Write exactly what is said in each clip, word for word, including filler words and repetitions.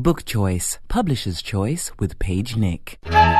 Book Choice, Publisher's Choice with Paige Nick.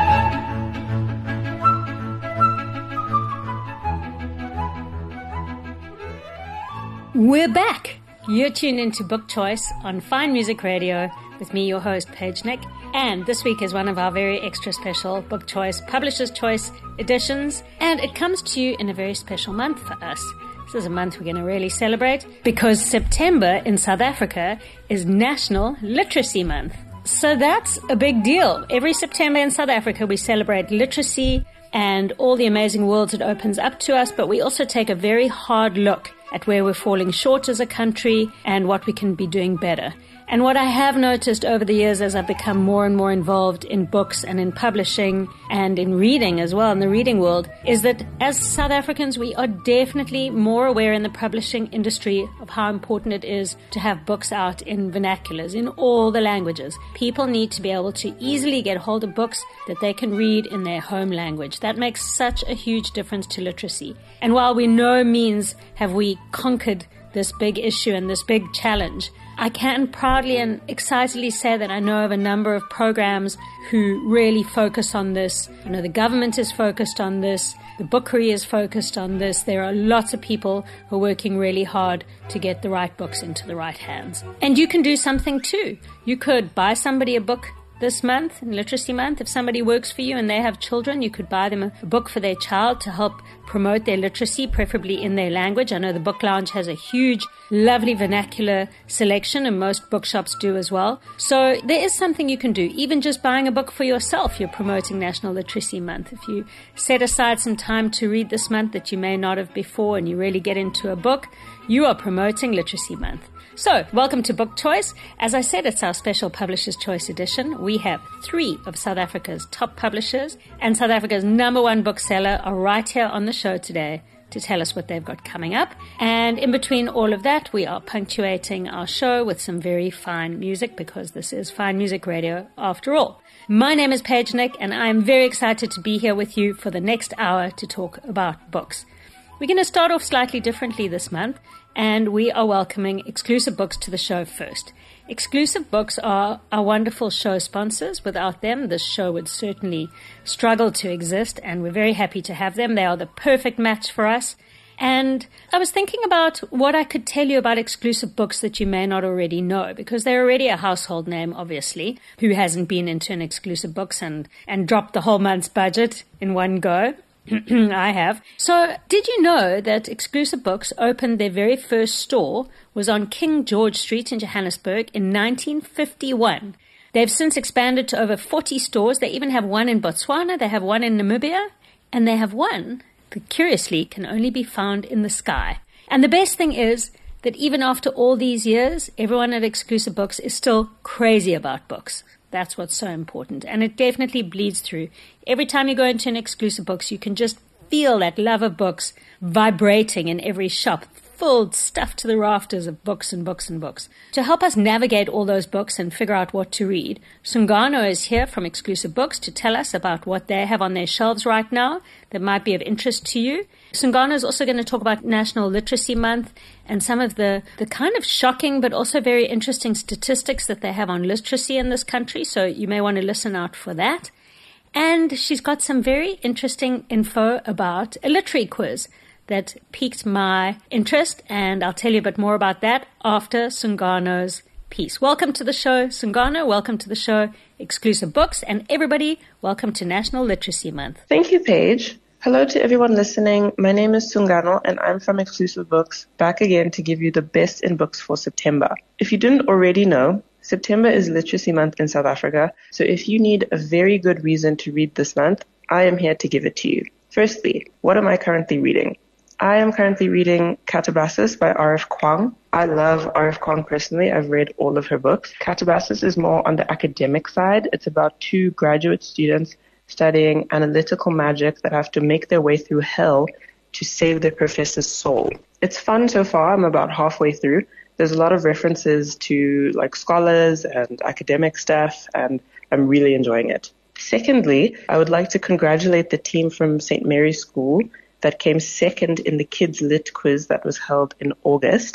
We're back. You're tuned into Book Choice on Fine Music Radio with me, your host, Paige Nick. And this week is one of our very extra special Book Choice, Publisher's Choice editions. And it comes to you in a very special month for us. This is a month we're going to really celebrate because September in South Africa is National Literacy Month. So that's a big deal. Every September in South Africa, we celebrate literacy and all the amazing worlds it opens up to us, but we also take a very hard look at where we're falling short as a country and what we can be doing better. And what I have noticed over the years as I've become more and more involved in books and in publishing and in reading as well, in the reading world, is that as South Africans, we are definitely more aware in the publishing industry of how important it is to have books out in vernaculars, in all the languages. People need to be able to easily get hold of books that they can read in their home language. That makes such a huge difference to literacy. And while we no means have we conquered this big issue and this big challenge, I can proudly and excitedly say that I know of a number of programs who really focus on this. I know the government is focused on this. The Bookery is focused on this. There are lots of people who are working really hard to get the right books into the right hands. And you can do something too. You could buy somebody a book this month, in Literacy Month. If somebody works for you and they have children, you could buy them a book for their child to help promote their literacy, preferably in their language. I know the Book Lounge has a huge, lovely vernacular selection, and most bookshops do as well. So there is something you can do. Even just buying a book for yourself, you're promoting National Literacy Month. If you set aside some time to read this month that you may not have before and you really get into a book, you are promoting Literacy Month. So, welcome to Book Choice. As I said, it's our special Publisher's Choice edition. We have three of South Africa's top publishers and South Africa's number one bookseller are right here on the show today to tell us what they've got coming up. And in between all of that, we are punctuating our show with some very fine music because this is Fine Music Radio after all. My name is Paige Nick, and I'm very excited to be here with you for the next hour to talk about books. We're going to start off slightly differently this month, and we are welcoming Exclusive Books to the show first. Exclusive Books are our wonderful show sponsors. Without them, this show would certainly struggle to exist, and we're very happy to have them. They are the perfect match for us. And I was thinking about what I could tell you about Exclusive Books that you may not already know, because they're already a household name, obviously. Who hasn't been into an Exclusive Books and, and dropped the whole month's budget in one go? I have. So, did you know that Exclusive Books opened their very first store was on King George Street in Johannesburg in nineteen fifty-one? They've since expanded to over forty stores. They even have one in Botswana, they have one in Namibia, and they have one that curiously can only be found in the sky. And the best thing is that even after all these years, everyone at Exclusive Books is still crazy about books. That's what's so important. And it definitely bleeds through. Every time you go into an Exclusive Books, you can just feel that love of books vibrating in every shop, full, stuffed to the rafters of books and books and books. To help us navigate all those books and figure out what to read, Sungano is here from Exclusive Books to tell us about what they have on their shelves right now that might be of interest to you. Sungano is also going to talk about National Literacy Month and some of the, the kind of shocking but also very interesting statistics that they have on literacy in this country, so you may want to listen out for that. And she's got some very interesting info about a literary quiz that piqued my interest, and I'll tell you a bit more about that after Sungano's piece. Welcome to the show, Sungano. Welcome to the show, Exclusive Books. And everybody, welcome to National Literacy Month. Thank you, Paige. Hello to everyone listening. My name is Sungano, and I'm from Exclusive Books, back again to give you the best in books for September. If you didn't already know, September is Literacy Month in South Africa, so if you need a very good reason to read this month, I am here to give it to you. Firstly, what am I currently reading? I am currently reading Catabasis by R F Kuang. I love R F Kuang personally. I've read all of her books. Catabasis is more on the academic side. It's about two graduate students studying analytical magic that have to make their way through hell to save their professor's soul. It's fun so far. I'm about halfway through. There's a lot of references to like scholars and academic stuff, and I'm really enjoying it. Secondly, I would like to congratulate the team from Saint Mary's School that came second in the Kids Lit quiz that was held in August.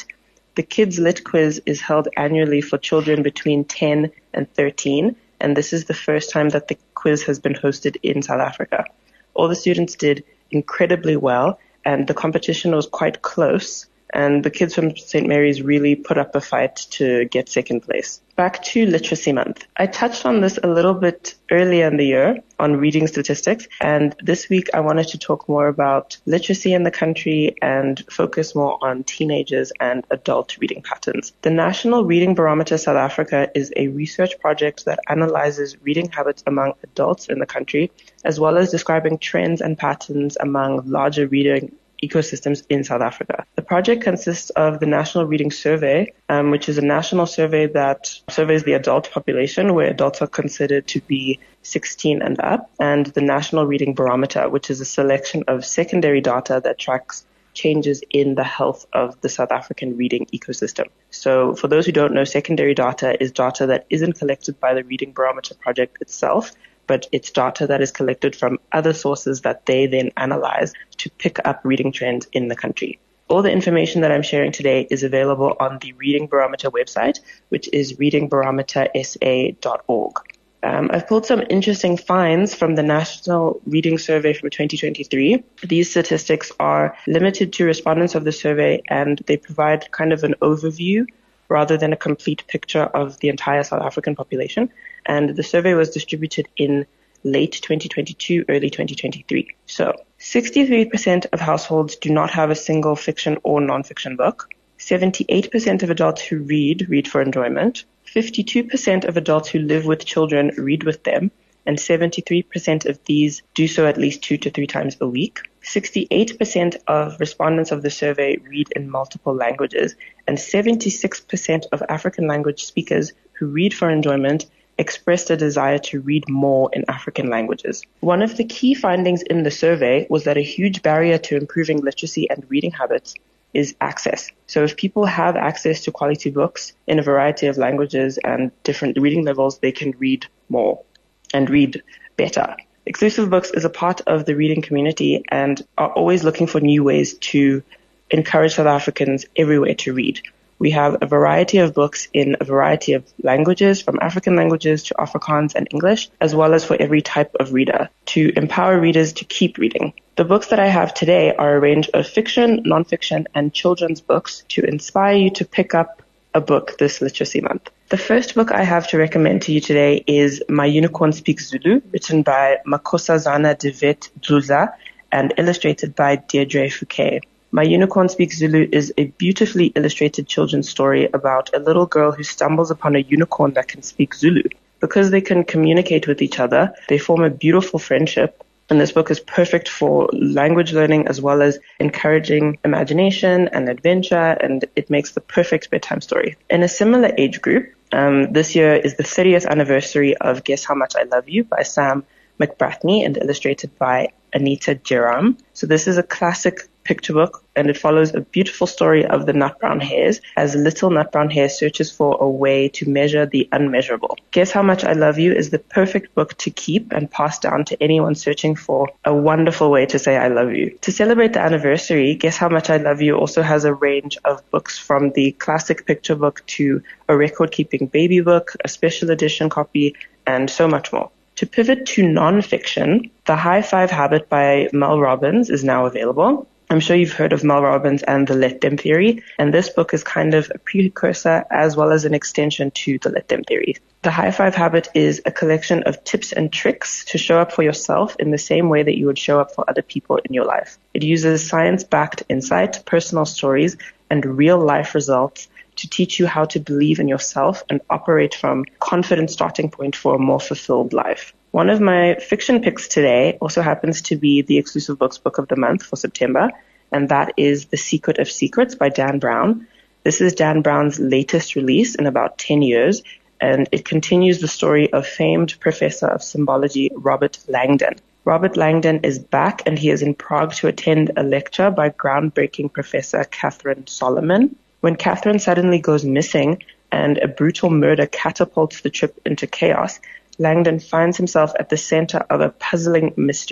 The Kids Lit Quiz is held annually for children between ten and thirteen, and this is the first time that the quiz has been hosted in South Africa. All the students did incredibly well, and the competition was quite close, and the kids from Saint Mary's really put up a fight to get second place. Back to Literacy Month. I touched on this a little bit earlier in the year on reading statistics, and this week I wanted to talk more about literacy in the country and focus more on teenagers and adult reading patterns. The National Reading Barometer South Africa is a research project that analyzes reading habits among adults in the country, as well as describing trends and patterns among larger reading ecosystems in South Africa. The project consists of the National Reading Survey, um, which is a national survey that surveys the adult population, where adults are considered to be sixteen and up, and the National Reading Barometer, which is a selection of secondary data that tracks changes in the health of the South African reading ecosystem. So for those who don't know, secondary data is data that isn't collected by the Reading Barometer project itself, but it's data that is collected from other sources that they then analyze to pick up reading trends in the country. All the information that I'm sharing today is available on the Reading Barometer website, which is reading barometer s a dot org. Um, I've pulled some interesting finds from the National Reading Survey from twenty twenty-three. These statistics are limited to respondents of the survey, and they provide kind of an overview rather than a complete picture of the entire South African population. And the survey was distributed in late twenty twenty-two, early twenty twenty-three. So sixty-three percent of households do not have a single fiction or nonfiction book. seventy-eight percent of adults who read, read for enjoyment. fifty-two percent of adults who live with children read with them, and seventy-three percent of these do so at least two to three times a week. sixty-eight percent of respondents of the survey read in multiple languages, and seventy-six percent of African language speakers who read for enjoyment expressed a desire to read more in African languages. One of the key findings in the survey was that a huge barrier to improving literacy and reading habits is access. So if people have access to quality books in a variety of languages and different reading levels, they can read more and read better. Exclusive Books is a part of the reading community and are always looking for new ways to encourage South Africans everywhere to read. We have a variety of books in a variety of languages, from African languages to Afrikaans and English, as well as for every type of reader, to empower readers to keep reading. The books that I have today are a range of fiction, nonfiction, and children's books to inspire you to pick up a book this literacy month. The first book I have to recommend to you today is My Unicorn Speaks Zulu, written by Makhosazana de Wet Dludla and illustrated by Deirdre Fouquet. My Unicorn Speaks Zulu is a beautifully illustrated children's story about a little girl who stumbles upon a unicorn that can speak Zulu. Because they can communicate with each other, they form a beautiful friendship, and this book is perfect for language learning as well as encouraging imagination and adventure, and it makes the perfect bedtime story. In a similar age group, um, this year is the thirtieth anniversary of Guess How Much I Love You by Sam McBrathney and illustrated by Anita Jeram. So this is a classic picture book, and it follows a beautiful story of the nut brown hares as little nut brown hare searches for a way to measure the unmeasurable. Guess How Much I Love You is the perfect book to keep and pass down to anyone searching for a wonderful way to say I love you. To celebrate the anniversary, Guess How Much I Love You also has a range of books from the classic picture book to a record-keeping baby book, a special edition copy, and so much more. To pivot to nonfiction, The High Five Habit by Mel Robbins is now available. I'm sure you've heard of Mel Robbins and the Let Them Theory, and this book is kind of a precursor as well as an extension to the Let Them Theory. The High Five Habit is a collection of tips and tricks to show up for yourself in the same way that you would show up for other people in your life. It uses science-backed insight, personal stories, and real-life results to teach you how to believe in yourself and operate from a confident starting point for a more fulfilled life. One of my fiction picks today also happens to be the Exclusive Books Book of the Month for September, and that is The Secret of Secrets by Dan Brown. This is Dan Brown's latest release in about ten years, and it continues the story of famed professor of symbology Robert Langdon. Robert Langdon is back, and he is in Prague to attend a lecture by groundbreaking professor Catherine Solomon. When Catherine suddenly goes missing and a brutal murder catapults the trip into chaos, Langdon finds himself at the center of a puzzling mystery.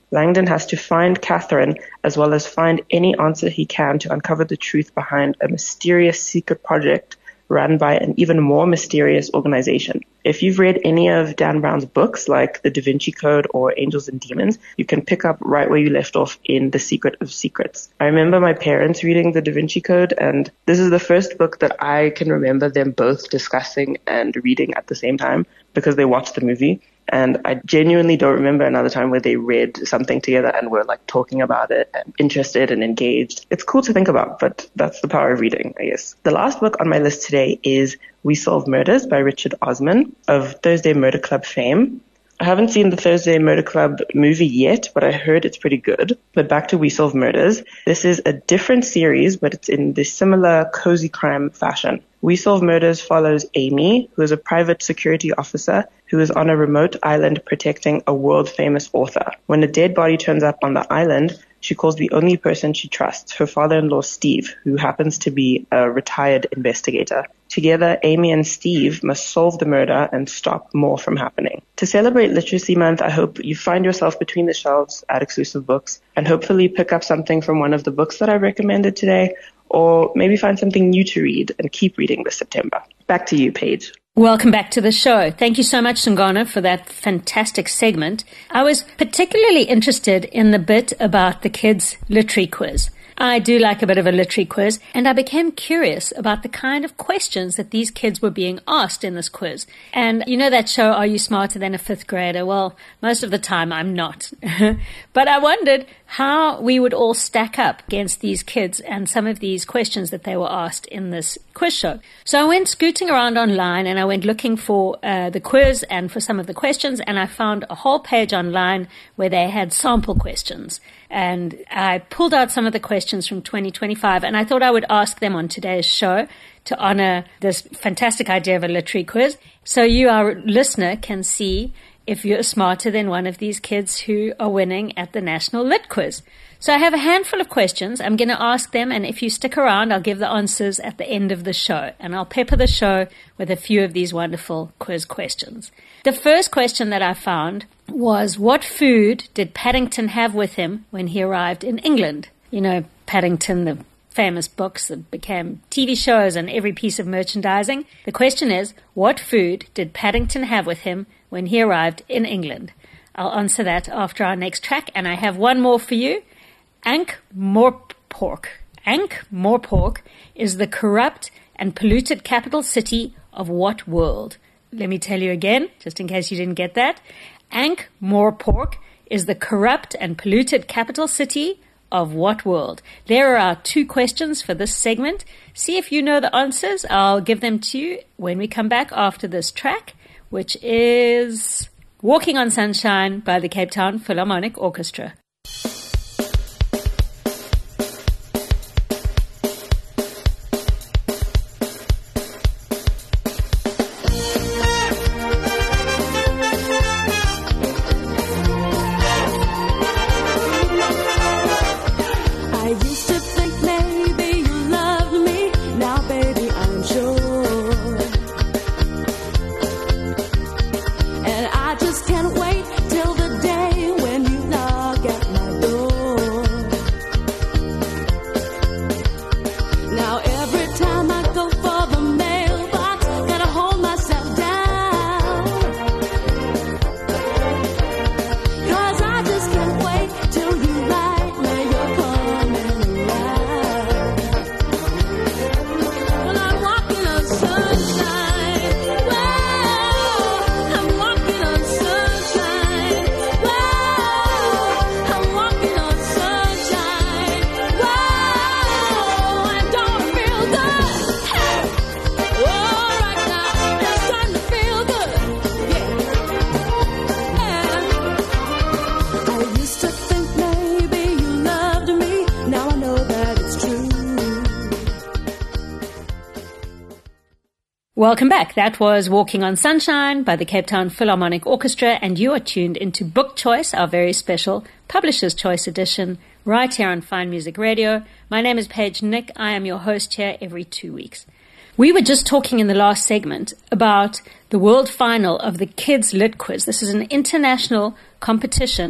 Langdon has to find Catherine as well as find any answer he can to uncover the truth behind a mysterious secret project run by an even more mysterious organization. If you've read any of Dan Brown's books like The Da Vinci Code or Angels and Demons, you can pick up right where you left off in The Secret of Secrets. I remember my parents reading The Da Vinci Code, and this is the first book that I can remember them both discussing and reading at the same time because they watched the movie. And I genuinely don't remember another time where they read something together and were like talking about it and interested and engaged. It's cool to think about, but that's the power of reading, I guess. The last book on my list today is We Solve Murders by Richard Osman of Thursday Murder Club fame. I haven't seen the Thursday Murder Club movie yet, but I heard it's pretty good. But back to We Solve Murders. This is a different series, but it's in this similar cozy crime fashion. We Solve Murders follows Amy, who is a private security officer who is on a remote island protecting a world-famous author. When a dead body turns up on the island, she calls the only person she trusts, her father-in-law Steve, who happens to be a retired investigator. Together, Amy and Steve must solve the murder and stop more from happening. To celebrate Literacy Month, I hope you find yourself between the shelves at Exclusive Books and hopefully pick up something from one of the books that I recommended today, or maybe find something new to read and keep reading this September. Back to you, Paige. Welcome back to the show. Thank you so much, Sungana, for that fantastic segment. I was particularly interested in the bit about the kids' literary quiz. I do like a bit of a literary quiz, and I became curious about the kind of questions that these kids were being asked in this quiz. And you know that show, Are You Smarter Than a Fifth Grader? Well, most of the time I'm not. But I wondered how we would all stack up against these kids and some of these questions that they were asked in this quiz show. So I went scooting around online and I went looking for uh, the quiz and for some of the questions, and I found a whole page online where they had sample questions. And I pulled out some of the questions from twenty twenty-five, and I thought I would ask them on today's show to honor this fantastic idea of a literary quiz. So you, our listener, can see if you're smarter than one of these kids who are winning at the National Lit Quiz. So I have a handful of questions. I'm going to ask them, and if you stick around, I'll give the answers at the end of the show. And I'll pepper the show with a few of these wonderful quiz questions. The first question that I found was, what food did Paddington have with him when he arrived in England? You know, Paddington, the famous books that became T V shows and every piece of merchandising. The question is, what food did Paddington have with him when he arrived in England? I'll answer that after our next track, and I have one more for you. Ankh-Morpork. Ankh-Morpork is the corrupt and polluted capital city of what world? Let me tell you again, just in case you didn't get that. Ankh-Morpork is the corrupt and polluted capital city of what world? There are our two questions for this segment. See if you know the answers. I'll give them to you when we come back after this track, which is Walking on Sunshine by the Cape Town Philharmonic Orchestra. Welcome back. That was Walking on Sunshine by the Cape Town Philharmonic Orchestra, and you are tuned into Book Choice, our very special Publisher's Choice edition, right here on Fine Music Radio. My name is Paige Nick. I am your host here every two weeks. We were just talking in the last segment about the world final of the Kids Lit Quiz. This is an international competition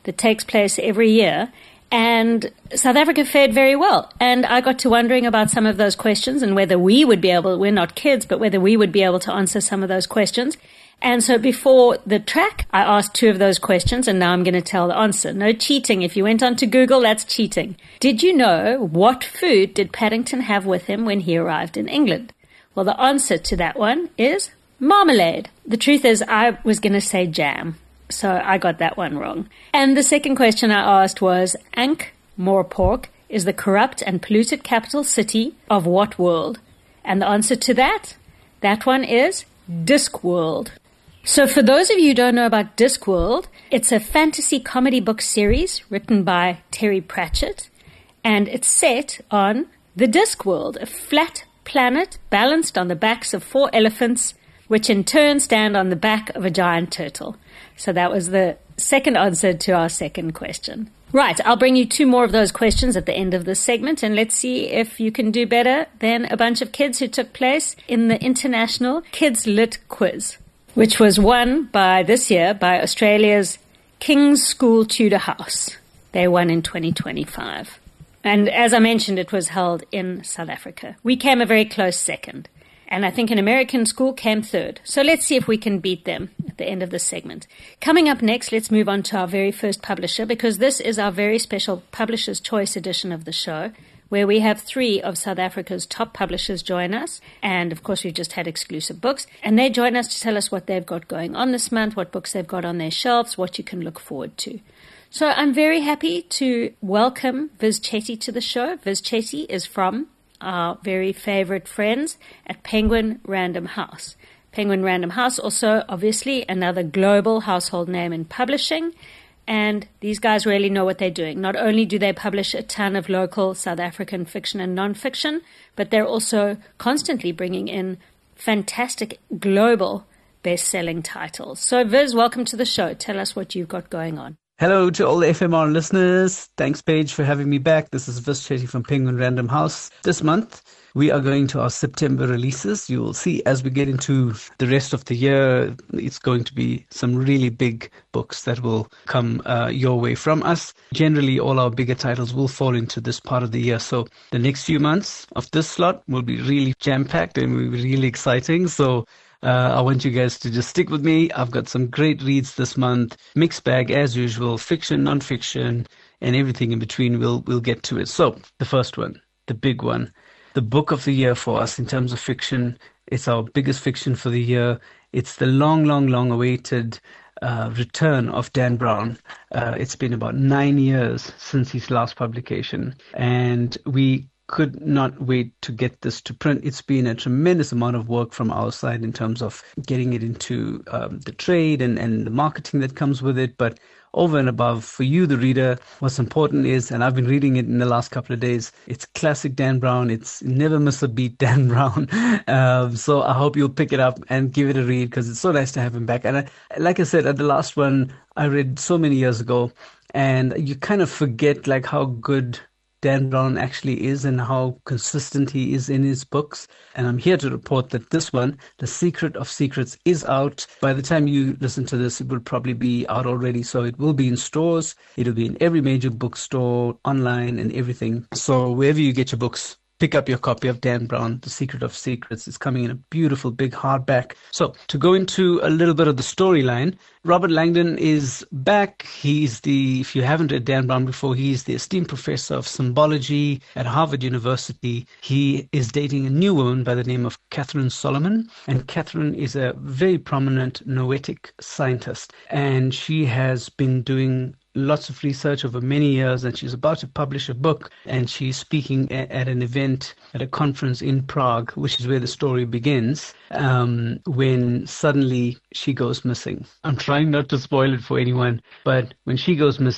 that takes place every year. And South Africa fared very well. And I got to wondering about some of those questions and whether we would be able, we're not kids, but whether we would be able to answer some of those questions. And so before the track, I asked two of those questions, and now I'm going to tell the answer. No cheating. If you went on to Google, that's cheating. Did you know what food did Paddington have with him when he arrived in England? Well, the answer to that one is marmalade. The truth is, I was going to say jam. So I got that one wrong. And the second question I asked was, Ankh-Morpork is the corrupt and polluted capital city of what world? And the answer to that, that one is Discworld. So for those of you who don't know about Discworld, it's a fantasy comedy book series written by Terry Pratchett, and it's set on the Discworld, a flat planet balanced on the backs of four elephants, which in turn stand on the back of a giant turtle. So that was the second answer to our second question. Right, I'll bring you two more of those questions at the end of this segment, and let's see if you can do better than a bunch of kids who took place in the International Kids Lit Quiz, which was won by this year by Australia's King's School Tudor House. They won in twenty twenty-five. And as I mentioned, it was held in South Africa. We came a very close second. And I think an American school came third. So let's see if we can beat them at the end of this segment. Coming up next, let's move on to our very first publisher, because this is our very special Publisher's Choice edition of the show, where we have three of South Africa's top publishers join us. And, of course, we've just had exclusive books. And they join us to tell us what they've got going on this month, what books they've got on their shelves, what you can look forward to. So I'm very happy to welcome Viz Chetty to the show. Viz Chetty is from our very favorite friends at Penguin Random House. Penguin Random House, also obviously another global household name in publishing, and these guys really know what they're doing. Not only do they publish a ton of local South African fiction and non-fiction, but they're also constantly bringing in fantastic global best-selling titles. So Viz, welcome to the show. Tell us what you've got going on. Hello to all the F M R listeners. Thanks, Paige, for having me back. This is Viz Chetty from Penguin Random House. This month, we are going to our September releases. You will see as we get into the rest of the year, it's going to be some really big books that will come uh, your way from us. Generally, all our bigger titles will fall into this part of the year. So the next few months of this slot will be really jam-packed and will be really exciting. So Uh, I want you guys to just stick with me. I've got some great reads this month. Mixed bag as usual, fiction, non-fiction, and everything in between. We'll we'll get to it. So the first one, the big one, the book of the year for us in terms of fiction. It's our biggest fiction for the year. It's the long, long, long awaited uh, return of Dan Brown. Uh, it's been about nine years since his last publication, and we could not wait to get this to print. It's been a tremendous amount of work from our side in terms of getting it into um, the trade and, and the marketing that comes with it. But over and above, for you, the reader, what's important is, and I've been reading it in the last couple of days, it's classic Dan Brown. It's never miss a beat Dan Brown. um, so I hope you'll pick it up and give it a read, because it's so nice to have him back. And I, like I said, at the last one, I read so many years ago, and you kind of forget like how good Dan Brown actually is and how consistent he is in his books. And I'm here to report that this one, The Secret of Secrets, is out. By the time you listen to this, it will probably be out already. So it will be in stores. It'll be in every major bookstore, online, and everything. So wherever you get your books, pick up your copy of Dan Brown, The Secret of Secrets. It's coming in a beautiful big hardback. So to go into a little bit of the storyline, Robert Langdon is back. He's the, if you haven't read Dan Brown before, he's the esteemed professor of symbology at Harvard University. He is dating a new woman by the name of Catherine Solomon. And Catherine is a very prominent noetic scientist. And she has been doing lots of research over many years, and she's about to publish a book, and she's speaking at, at an event at a conference in Prague, which is where the story begins, um, when suddenly she goes missing. I'm trying not to spoil it for anyone, but when she goes missing,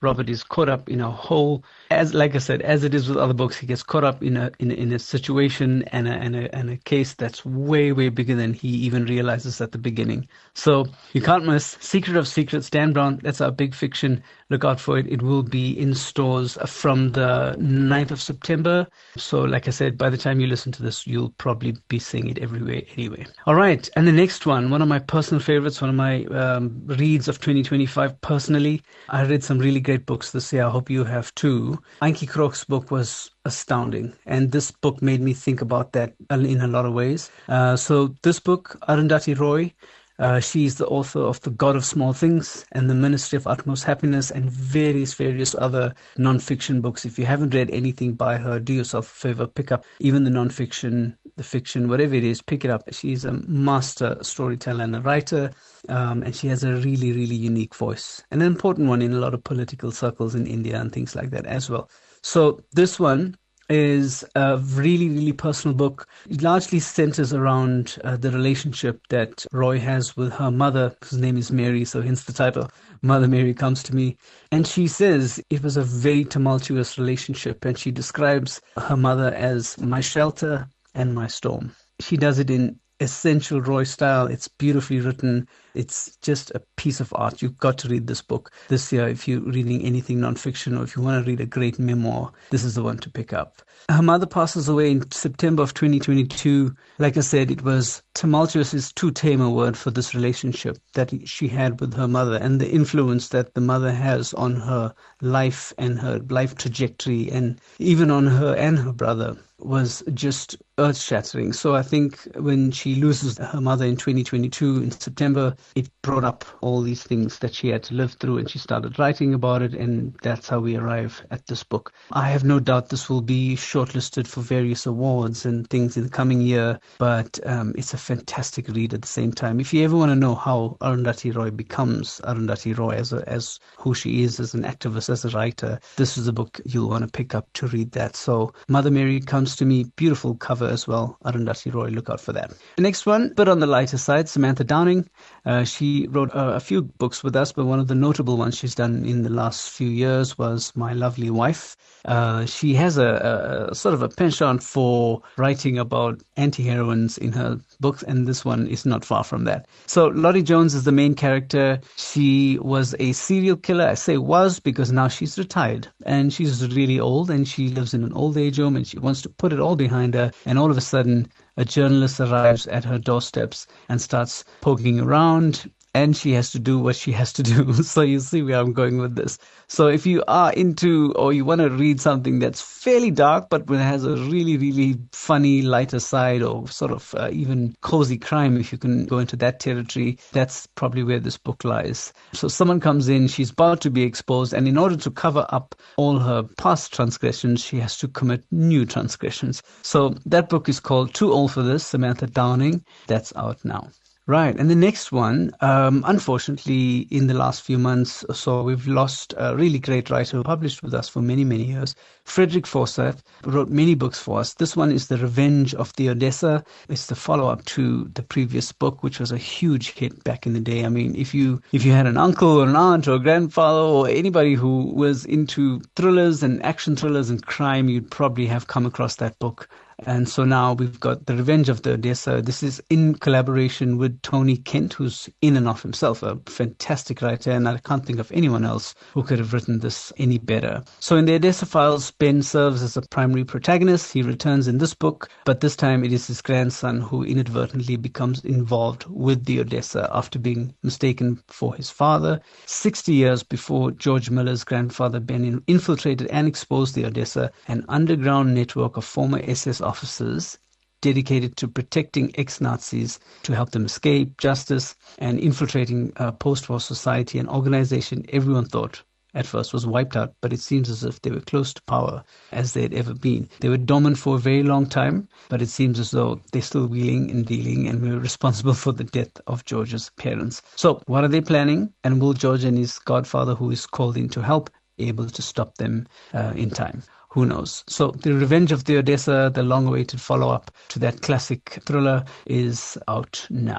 Robert is caught up in a whole, as like I said, as it is with other books, he gets caught up in a in, a- in a situation and a, and a and a case that's way way bigger than he even realizes at the beginning. So you can't miss Secret of Secrets, Dan Brown. That's our big fiction. Look out for it. It will be in stores from the ninth of September. So like I said, by the time you listen to this, you'll probably be seeing it everywhere anyway. All right, and the next one, one of my personal favorites, one of my um, reads of twenty twenty-five personally. I read some really great books this year. I hope you have too. Ankie Krog's book was astounding, and this book made me think about that in a lot of ways. Uh, so this book, Arundhati Roy, uh, she's the author of The God of Small Things and The Ministry of Utmost Happiness and various, various other non-fiction books. If you haven't read anything by her, do yourself a favor, pick up even the non-fiction, the fiction, whatever it is, pick it up. She's a master storyteller and a writer. Um, and she has a really, really unique voice, and an important one in a lot of political circles in India and things like that as well. So this one is a really, really personal book. It largely centers around uh, the relationship that Roy has with her mother, whose name is Mary, so hence the title, Mother Mary Comes to Me. And she says it was a very tumultuous relationship, and she describes her mother as my shelter and my storm. She does it in essential Roy style. It's beautifully written. It's just a piece of art. You've got to read this book this year if you're reading anything nonfiction, or if you want to read a great memoir, this is the one to pick up. Her mother passes away in September of twenty twenty-two. Like I said, it was tumultuous is too tame a word for this relationship that she had with her mother, and the influence that the mother has on her life and her life trajectory, and even on her and her brother, was just earth-shattering. So I think when she loses her mother in twenty twenty-two in September, it brought up all these things that she had to live through, and she started writing about it, and that's how we arrive at this book. I have no doubt this will be shortlisted for various awards and things in the coming year, but um, it's a fantastic read at the same time. If you ever want to know how Arundhati Roy becomes Arundhati Roy as a, as who she is as an activist, as a writer, this is a book you'll want to pick up to read that. So Mother Mary Comes to Me, beautiful cover as well. Arundhati Roy, look out for that. The next one, but on the lighter side, Samantha Downing. Uh, she wrote uh, a few books with us, but one of the notable ones she's done in the last few years was My Lovely Wife. Uh, she has a, a sort of a penchant for writing about anti-heroines in her books, and this one is not far from that. So Lottie Jones is the main character. She was a serial killer. I say was because now she's retired, and she's really old, and she lives in an old age home, and she wants to put it all behind her, and all of a sudden a journalist arrives at her doorsteps and starts poking around, and she has to do what she has to do. So you see where I'm going with this. So if you are into, or you want to read something that's fairly dark, but has a really, really funny, lighter side, or sort of uh, even cozy crime, if you can go into that territory, that's probably where this book lies. So someone comes in, she's about to be exposed, and in order to cover up all her past transgressions, she has to commit new transgressions. So that book is called Too Old for This, Samantha Downing. That's out now. Right. And the next one, um, unfortunately, in the last few months or so, we've lost a really great writer who published with us for many, many years. Frederick Forsyth wrote many books for us. This one is The Revenge of the Odessa. It's the follow-up to the previous book, which was a huge hit back in the day. I mean, if you if you had an uncle or an aunt or a grandfather or anybody who was into thrillers and action thrillers and crime, you'd probably have come across that book. And so now we've got The Revenge of the Odessa. This is in collaboration with Tony Kent, who's in and of himself a fantastic writer, and I can't think of anyone else who could have written this any better. So in the Odessa Files, Ben serves as a primary protagonist. He returns in this book, but this time it is his grandson who inadvertently becomes involved with the Odessa after being mistaken for his father. Sixty years before George Miller's grandfather Ben infiltrated and exposed the Odessa, an underground network of former S S officers dedicated to protecting ex-Nazis to help them escape justice and infiltrating uh, post-war society, an organization everyone thought at first was wiped out, but it seems as if they were close to power as they had ever been. They were dormant for a very long time, but it seems as though they're still wheeling and dealing and were responsible for the death of George's parents. So what are they planning? And will George and his godfather, who is called in to help, able to stop them uh, in time? Who knows? So The Revenge of the Odessa, the long-awaited follow-up to that classic thriller, is out now.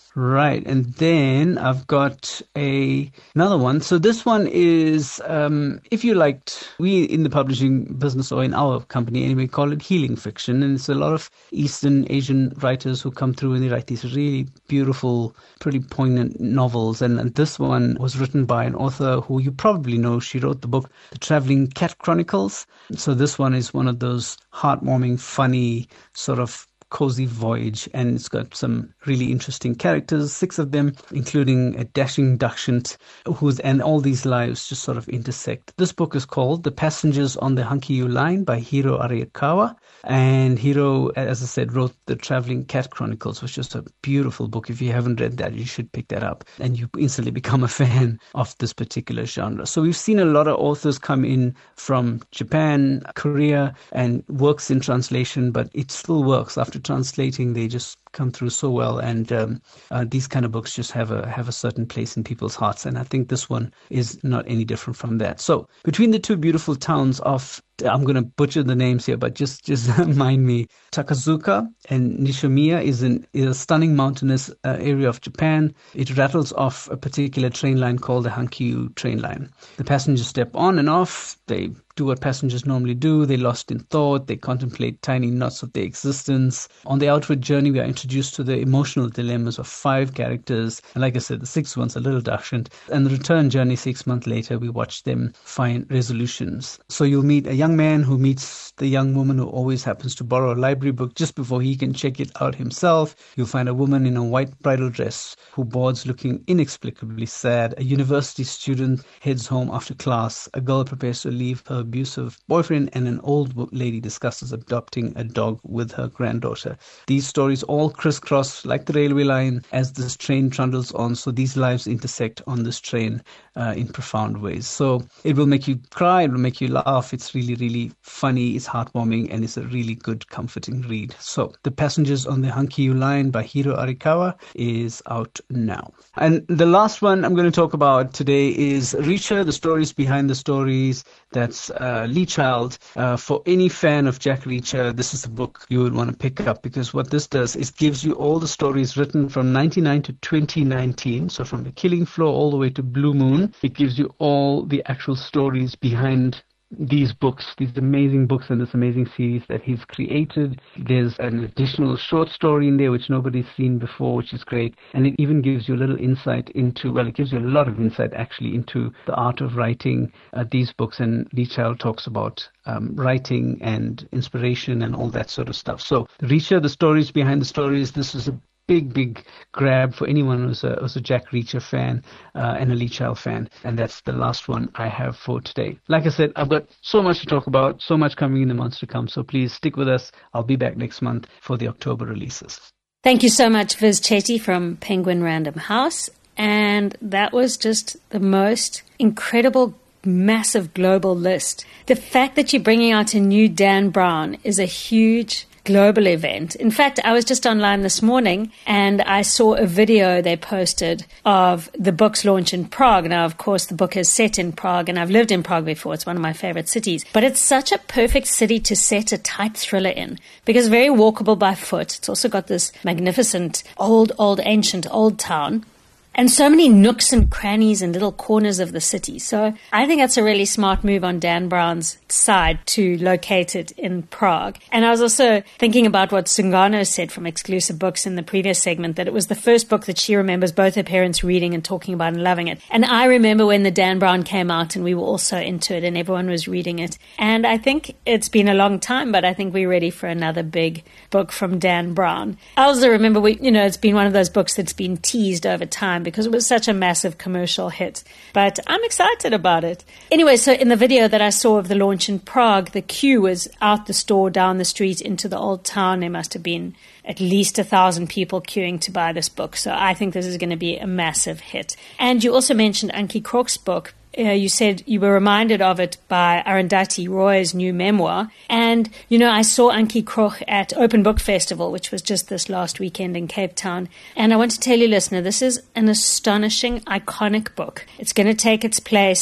Right. And then I've got a another one. So this one is, um, if you liked, we in the publishing business or in our company anyway, call it healing fiction. And it's a lot of Eastern Asian writers who come through and they write these really beautiful, pretty poignant novels. And, and this one was written by an author who you probably know. She wrote the book, The Traveling Cat Chronicles. So this one is one of those heartwarming, funny, sort of cozy voyage, and it's got some really interesting characters, six of them, including a dashing dachshund, who's and all these lives just sort of intersect. This book is called The Passengers on the Hankyu Line by Hiro Arakawa, and Hiro, as I said, wrote The Traveling Cat Chronicles, which is a beautiful book. If you haven't read that, you should pick that up, and you instantly become a fan of this particular genre. So we've seen a lot of authors come in from Japan, Korea, and works in translation, but it still works. After translating, they just come through so well, and um, uh, these kind of books just have a have a certain place in people's hearts, and I think this one is not any different from that. So between the two beautiful towns of, I'm going to butcher the names here, but just just mind me, Takazuka and Nishinomiya is, an, is a stunning mountainous uh, area of Japan. It rattles off a particular train line called the Hankyu train line. The passengers step on and off. They do what passengers normally do. They're lost in thought. They contemplate tiny knots of their existence. On the outward journey, we are introduced to the emotional dilemmas of five characters. And like I said, the sixth one's a little dachshund. And the return journey six months later, we watch them find resolutions. So you'll meet a young man who meets the young woman who always happens to borrow a library book just before he can check it out himself. You'll find a woman in a white bridal dress who boards looking inexplicably sad. A university student heads home after class. A girl prepares to leave her abusive boyfriend, and an old lady discusses adopting a dog with her granddaughter. These stories all crisscross like the railway line as this train trundles on. So these lives intersect on this train uh, in profound ways. So it will make you cry, it will make you laugh. It's really, really funny, it's heartwarming, and it's a really good, comforting read. So The Passengers on the Hankyu Line by Hiro Arakawa is out now. And the last one I'm going to talk about today is Reacher, the stories behind the stories. That's uh, Lee Child. Uh, for any fan of Jack Reacher, this is the book you would want to pick up, because what this does is gives you all the stories written from ninety-nine to twenty nineteen. So from The Killing Floor all the way to Blue Moon, it gives you all the actual stories behind these books, these amazing books and this amazing series that he's created. There's an additional short story in there which nobody's seen before, which is great. And it even gives you a little insight into, well, it gives you a lot of insight actually into the art of writing uh, these books. And Lee Child talks about um, writing and inspiration and all that sort of stuff. So Reacher, the stories behind the stories, this is a big, big grab for anyone who's a, who's a Jack Reacher fan uh, and a Lee Child fan. And that's the last one I have for today. Like I said, I've got so much to talk about, so much coming in the months to come. So please stick with us. I'll be back next month for the October releases. Thank you so much, Viz Chetty from Penguin Random House. And that was just the most incredible, massive global list. The fact that you're bringing out a new Dan Brown is a huge global event. In fact, I was just online this morning and I saw a video they posted of the book's launch in Prague. Now, of course, the book is set in Prague, and I've lived in Prague before. It's one of my favorite cities. But it's such a perfect city to set a tight thriller in because it's very walkable by foot. It's also got this magnificent old, old, ancient old town. And so many nooks and crannies and little corners of the city. So I think that's a really smart move on Dan Brown's side to locate it in Prague. And I was also thinking about what Sungano said from Exclusive Books in the previous segment, that it was the first book that she remembers both her parents reading and talking about and loving it. And I remember when the Dan Brown came out and we were also into it and everyone was reading it. And I think it's been a long time, but I think we're ready for another big book from Dan Brown. I also remember, we, you know, it's been one of those books that's been teased over time because it was such a massive commercial hit. But I'm excited about it. Anyway, so in the video that I saw of the launch in Prague, the queue was out the store, down the street, into the old town. There must have been at least a thousand people queuing to buy this book. So I think this is going to be a massive hit. And you also mentioned Ankie Krok's book. Uh, you said you were reminded of it by Arundhati Roy's new memoir. And, you know, I saw Ankie Krok at Open Book Festival, which was just this last weekend in Cape Town. And I want to tell you, listener, this is an astonishing, iconic book. It's going to take its place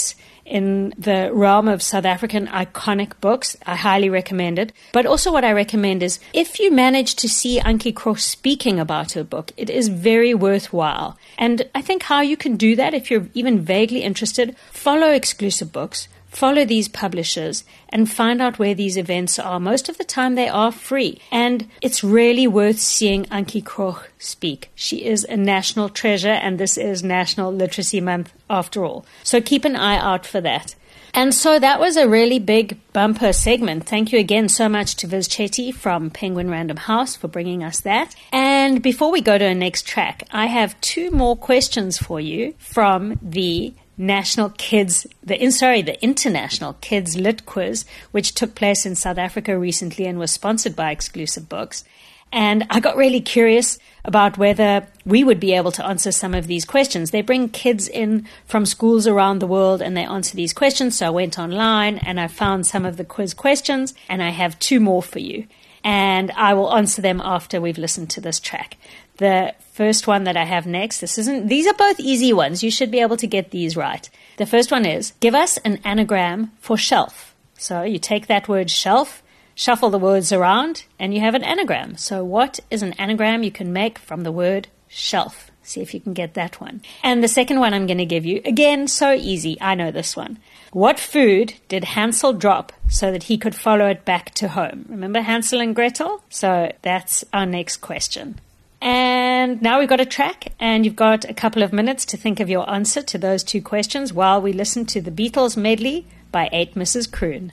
in the realm of South African iconic books. I highly recommend it. But also what I recommend is if you manage to see Antjie Krog speaking about her book, it is very worthwhile. And I think how you can do that, if you're even vaguely interested, follow Exclusive Books. Follow these publishers and find out where these events are. Most of the time they are free. And it's really worth seeing Antjie Krog speak. She is a national treasure, and this is National Literacy Month after all. So keep an eye out for that. And so that was a really big bumper segment. Thank you again so much to Viz Chetty from Penguin Random House for bringing us that. And before we go to our next track, I have two more questions for you from the National Kids, the sorry, the International Kids Lit Quiz, which took place in South Africa recently and was sponsored by Exclusive Books. And I got really curious about whether we would be able to answer some of these questions. They bring kids in from schools around the world and they answer these questions. So I went online and I found some of the quiz questions, and I have two more for you. And I will answer them after we've listened to this track. The first one that I have next, this isn't, these are both easy ones. You should be able to get these right. The first one is, give us an anagram for shelf. So you take that word shelf, shuffle the words around, and you have an anagram. So what is an anagram you can make from the word shelf? See if you can get that one. And the second one I'm going to give you, again, so easy. I know this one. What food did Hansel drop so that he could follow it back to home? Remember Hansel and Gretel? So that's our next question. And now we've got a track, and you've got a couple of minutes to think of your answer to those two questions while we listen to the Beatles medley by eight Missus Kroon.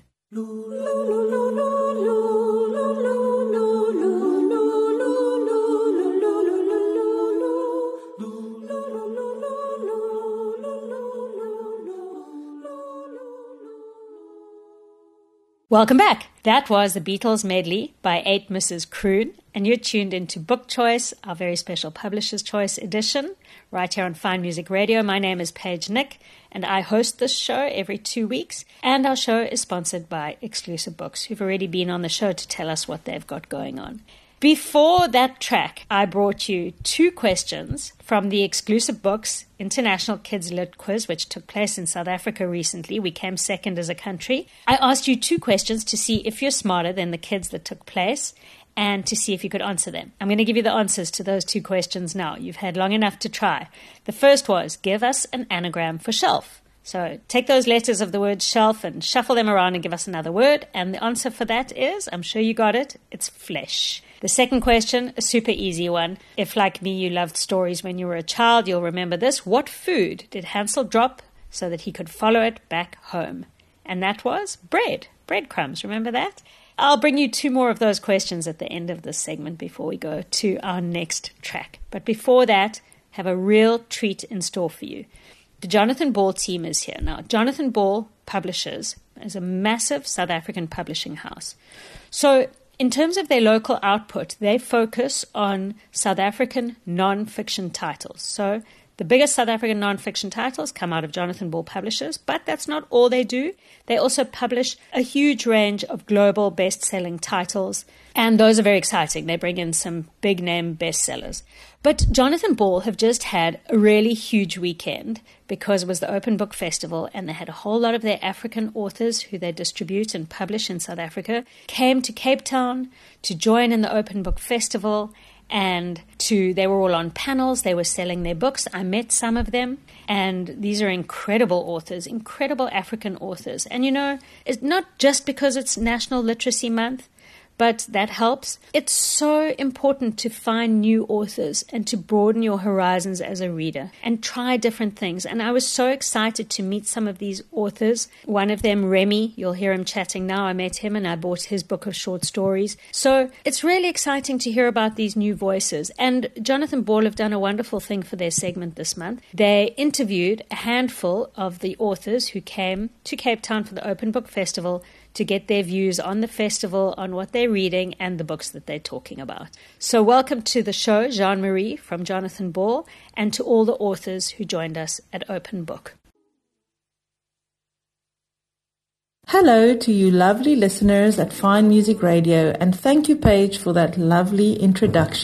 Welcome back. That was the Beatles medley by eight Missus Kroon, and you're tuned into Book Choice, our very special Publisher's Choice edition, right here on Fine Music Radio. My name is Paige Nick, and I host this show every two weeks, and our show is sponsored by Exclusive Books, who've already been on the show to tell us what they've got going on. Before that track, I brought you two questions from the Exclusive Books International Kids Lit Quiz, which took place in South Africa recently. We came second as a country. I asked you two questions to see if you're smarter than the kids that took place and to see if you could answer them. I'm going to give you the answers to those two questions now. You've had long enough to try. The first was, give us an anagram for shelf. So take those letters of the word shelf and shuffle them around and give us another word. And the answer for that is, I'm sure you got it, it's flesh. The second question, a super easy one. If, like me, you loved stories when you were a child, you'll remember this. What food did Hansel drop so that he could follow it back home? And that was bread, breadcrumbs. Remember that? I'll bring you two more of those questions at the end of this segment before we go to our next track. But before that, have a real treat in store for you. The Jonathan Ball team is here. Now, Jonathan Ball Publishers is a massive South African publishing house. So in terms of their local output, they focus on South African non-fiction titles. So the biggest South African non-fiction titles come out of Jonathan Ball Publishers, but that's not all they do. They also publish a huge range of global best-selling titles, and those are very exciting. They bring in some big-name bestsellers. But Jonathan Ball have just had a really huge weekend because it was the Open Book Festival, and they had a whole lot of their African authors who they distribute and publish in South Africa came to Cape Town to join in the Open Book Festival, and to they were all on panels. They were selling their books. I met some of them, and these are incredible authors, incredible African authors. And you know, it's not just because it's National Literacy Month, but that helps. It's so important to find new authors and to broaden your horizons as a reader and try different things. And I was so excited to meet some of these authors. One of them, Remy, you'll hear him chatting now. I met him and I bought his book of short stories. So it's really exciting to hear about these new voices. And Jonathan Ball have done a wonderful thing for their segment this month. They interviewed a handful of the authors who came to Cape Town for the Open Book Festival to get their views on the festival, on what they're reading, and the books that they're talking about. So welcome to the show, Jean-Marie from Jonathan Ball, and to all the authors who joined us at Open Book. Hello to you lovely listeners at Fine Music Radio, and thank you, Paige, for that lovely introduction.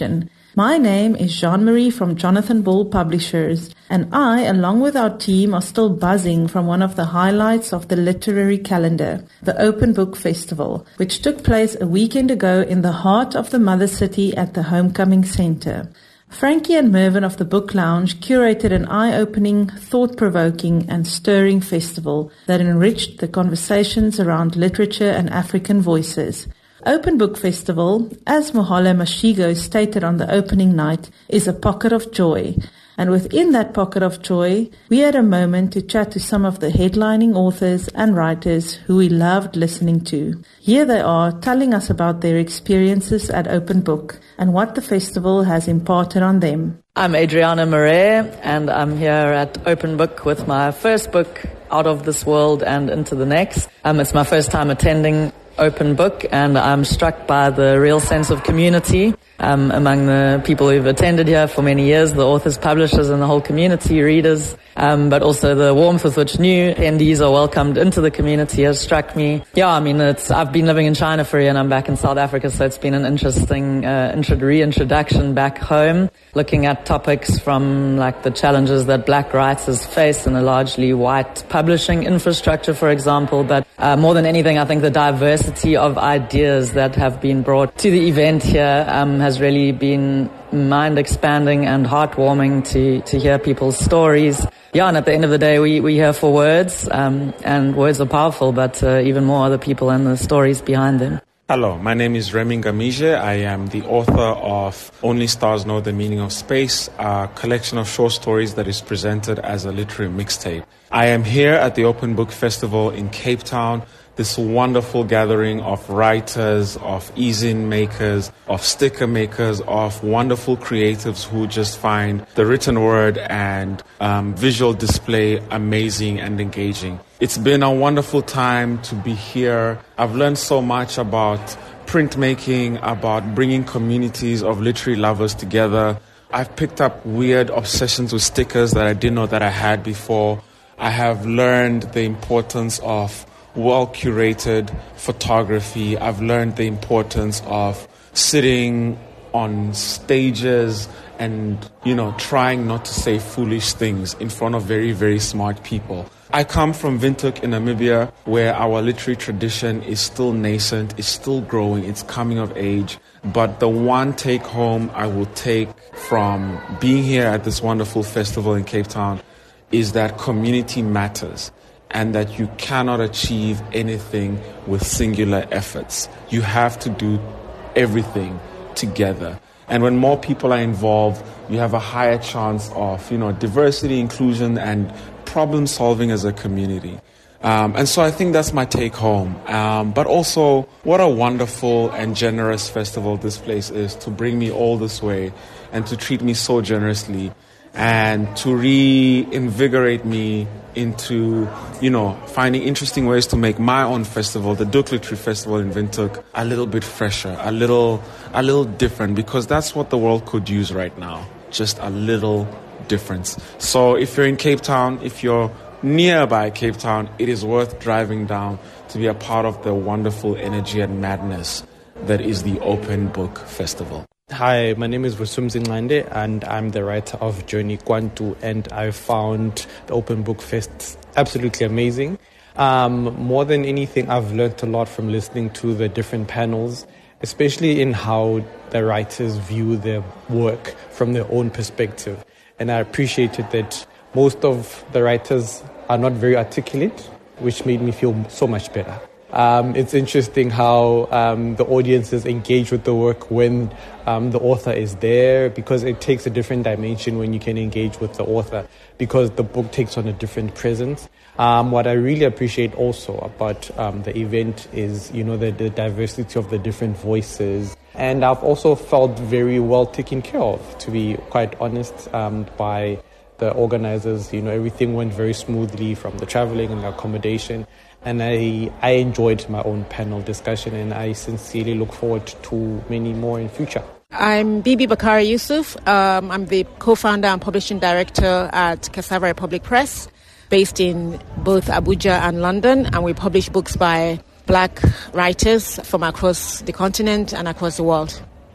My name is Jean-Marie from Jonathan Ball Publishers, and I, along with our team, are still buzzing from one of the highlights of the literary calendar, the Open Book Festival, which took place a weekend ago in the heart of the Mother City at the Homecoming Center. Frankie and Mervyn of the Book Lounge curated an eye-opening, thought-provoking and stirring festival that enriched the conversations around literature and African voices. Open Book Festival, as Mohala Mashigo stated on the opening night, is a pocket of joy. And within that pocket of joy, we had a moment to chat to some of the headlining authors and writers who we loved listening to. Here they are telling us about their experiences at Open Book and what the festival has imparted on them. I'm Adriana Marais, and I'm here at Open Book with my first book, Out of This World and Into the Next. Um, it's my first time attending Open Book, and I'm struck by the real sense of community um, among the people who've attended here for many years, the authors, publishers, and the whole community, readers, um, but also the warmth with which new attendees are welcomed into the community has struck me. Yeah, I mean, it's I've been living in China for a year and I'm back in South Africa, so it's been an interesting uh, intro- reintroduction back home, looking at topics from like the challenges that black writers face in a largely white publishing infrastructure, for example, but uh, more than anything, I think the diversity of ideas that have been brought to the event here um, has really been mind-expanding and heartwarming to, to hear people's stories. Yeah, and at the end of the day, we, we hear for words, um, and words are powerful, but uh, even more are the people and the stories behind them. Hello, my name is Remy Ngamije. I am the author of Only Stars Know the Meaning of Space, a collection of short stories that is presented as a literary mixtape. I am here at the Open Book Festival in Cape Town, this wonderful gathering of writers, of e-zine makers, of sticker makers, of wonderful creatives who just find the written word and um, visual display amazing and engaging. It's been a wonderful time to be here. I've learned so much about printmaking, about bringing communities of literary lovers together. I've picked up weird obsessions with stickers that I didn't know that I had before. I have learned the importance of well-curated photography. I've learned the importance of sitting on stages and, you know, trying not to say foolish things in front of very, very smart people. I come from Windhoek in Namibia, where our literary tradition is still nascent, it's still growing, it's coming of age. But the one take home I will take from being here at this wonderful festival in Cape Town is that community matters, and that you cannot achieve anything with singular efforts. You have to do everything together. And when more people are involved, you have a higher chance of, you know, diversity, inclusion, and problem solving as a community. Um, and so I think that's my take home. Um, but also, what a wonderful and generous festival this place is, to bring me all this way and to treat me so generously and to reinvigorate me into, you know, finding interesting ways to make my own festival, the Duk Literary Festival in Windhoek, a little bit fresher, a little, a little different, because that's what the world could use right now. Just a little difference. So if you're in Cape Town, if you're nearby Cape Town, it is worth driving down to be a part of the wonderful energy and madness that is the Open Book Festival. Hi, my name is Rusumzi Ngande, and I'm the writer of Journey Kwantu, and I found the Open Book Fest absolutely amazing. Um, more than anything, I've learned a lot from listening to the different panels, especially in how the writers view their work from their own perspective. And I appreciated that most of the writers are not very articulate, which made me feel so much better. Um, it's interesting how um, the audiences engage with the work when um, the author is there, because it takes a different dimension when you can engage with the author, because the book takes on a different presence. Um, what I really appreciate also about um, the event is, you know, the, the diversity of the different voices. And I've also felt very well taken care of, to be quite honest, um, by the organizers. You know, everything went very smoothly, from the traveling and the accommodation. And I, I enjoyed my own panel discussion, and I sincerely look forward to many more in future. I'm Bibi Bakari Yusuf. Um, I'm the co-founder and publishing director at Cassava Republic Press, based in both Abuja and London. And we publish books by Black writers from across the continent and across the world.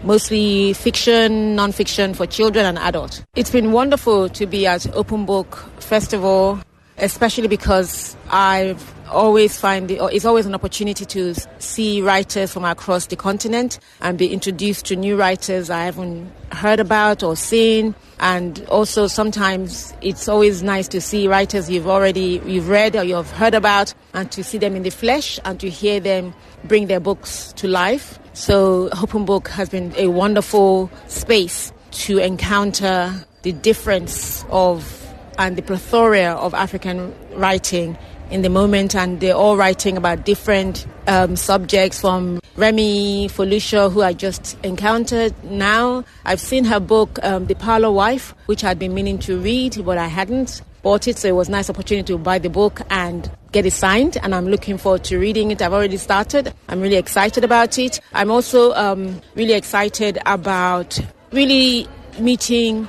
mostly fiction, non-fiction for children and adults. It's been wonderful to be at Open Book Festival, especially because I've always find it, it's always an opportunity to see writers from across the continent and be introduced to new writers I haven't heard about or seen. And also sometimes it's always nice to see writers you've already you've read or you've heard about, and to see them in the flesh and to hear them bring their books to life. So Open Book has been a wonderful space to encounter the difference of and the plethora of African writing in the moment, and they're all writing about different um, subjects, from Remi Folusha, who I just encountered now. I've seen her book, um, The Parlor Wife, which I'd been meaning to read, but I hadn't bought it, so it was a nice opportunity to buy the book and get it signed, and I'm looking forward to reading it. I've already started. I'm really excited about it. I'm also um, really excited about really meeting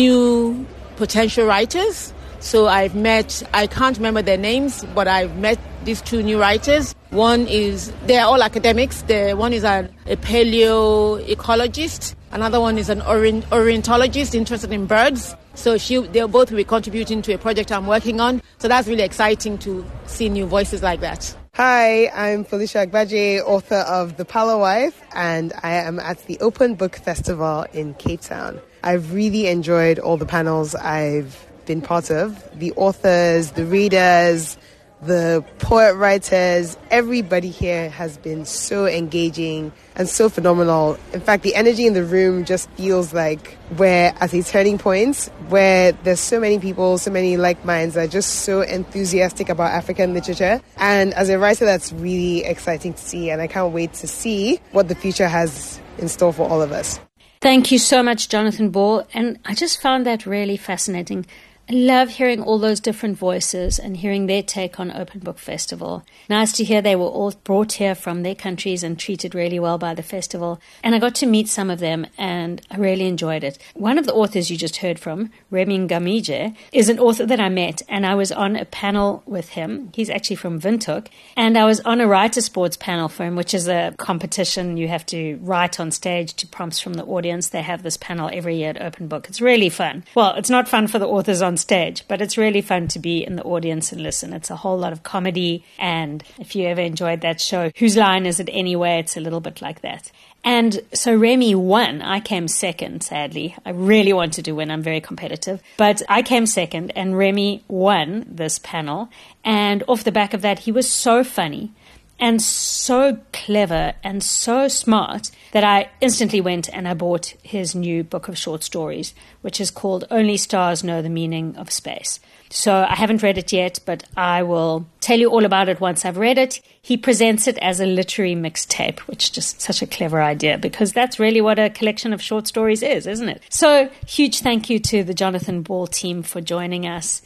new potential writers. So I've met, I can't remember their names, but I've met these two new writers. One is, they're all academics. The one is a, a paleoecologist. Another one is an orient, orientologist interested in birds. So she, they'll both be contributing to a project I'm working on. So that's really exciting to see new voices like that. Hi, I'm Felicia Agbaje, author of The Parlor Wife, and I am at the Open Book Festival in Cape Town. I've really enjoyed all the panels I've been part of. The authors, the readers, the poet writers, everybody here has been so engaging and so phenomenal. In fact, the energy in the room just feels like we're at a turning point where there's so many people, so many like minds that are just so enthusiastic about African literature. And as a writer, that's really exciting to see, and I can't wait to see what the future has in store for all of us. Thank you so much, Jonathan Ball. And I just found that really fascinating. I love hearing all those different voices and hearing their take on Open Book Festival. Nice to hear they were all brought here from their countries and treated really well by the festival. And I got to meet some of them and I really enjoyed it. One of the authors you just heard from, Remi Ngamije, is an author that I met, and I was on a panel with him. He's actually from Windhoek. And I was on a writer sports panel for him, which is a competition. You have to write on stage to prompts from the audience. They have this panel every year at Open Book. It's really fun. Well, it's not fun for the authors on stage, but it's really fun to be in the audience and listen. It's a whole lot of comedy, and if you ever enjoyed that show, Whose Line Is It Anyway? It's a little bit like that. And so Remi won. I came second, sadly. I really wanted to win. I'm very competitive. But I came second, and Remi won this panel. And off the back of that, he was so funny and so clever and so smart that I instantly went and I bought his new book of short stories, which is called Only Stars Know the Meaning of Space. So I haven't read it yet, but I will tell you all about it once I've read it. He presents it as a literary mixtape, which is just such a clever idea, because that's really what a collection of short stories is, isn't it? So huge thank you to the Jonathan Ball team for joining us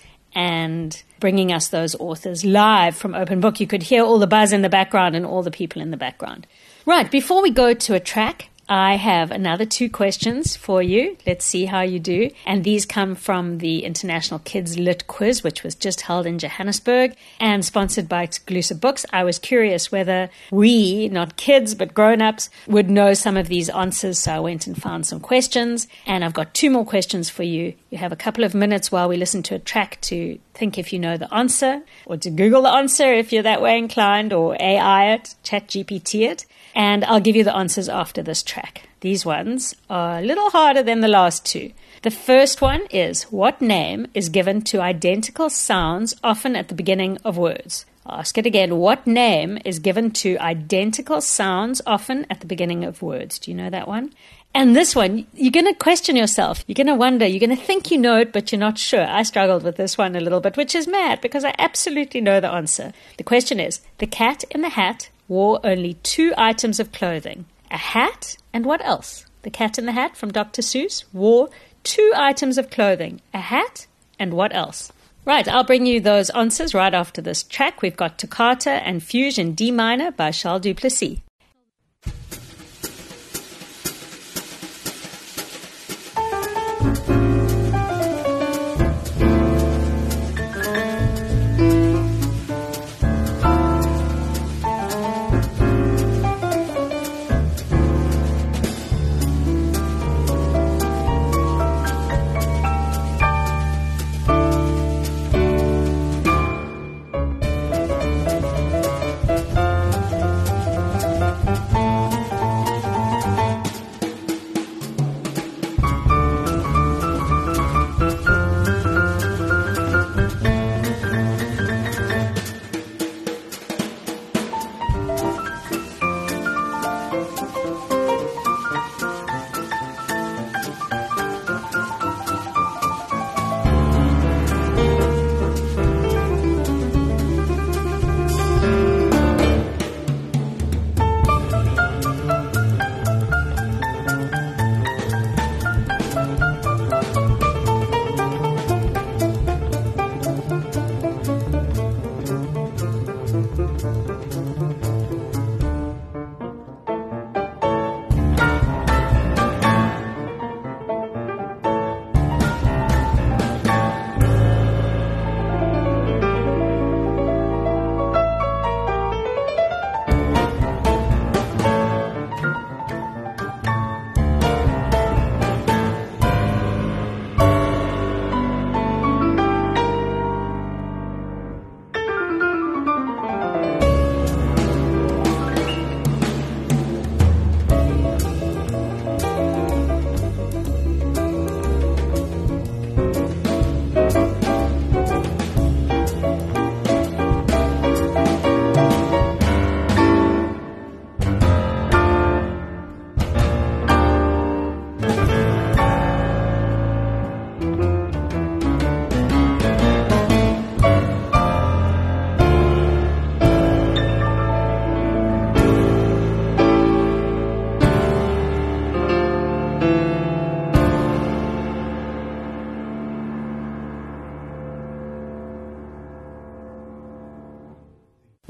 and bringing us those authors live from Open Book. You could hear all the buzz in the background and all the people in the background. Right, before we go to a track, I have another two questions for you. Let's see how you do. And these come from the International Kids Lit Quiz, which was just held in Johannesburg and sponsored by Exclusive Books. I was curious whether we, not kids, but grown-ups, would know some of these answers. So I went and found some questions. And I've got two more questions for you. You have a couple of minutes while we listen to a track to think if you know the answer, or to Google the answer if you're that way inclined, or A I it, Chat G P T it. And I'll give you the answers after this track. These ones are a little harder than the last two. The first one is, what name is given to identical sounds often at the beginning of words? I'll ask it again. What name is given to identical sounds often at the beginning of words? Do you know that one? And this one, you're going to question yourself. You're going to wonder. You're going to think you know it, but you're not sure. I struggled with this one a little bit, which is mad because I absolutely know the answer. The question is, the cat in the hat wore only two items of clothing, a hat and what else? The Cat in the Hat from Doctor Seuss wore two items of clothing, a hat and what else? Right, I'll bring you those answers right after this track. We've got Toccata and Fugue in D minor by Charles Duplessis.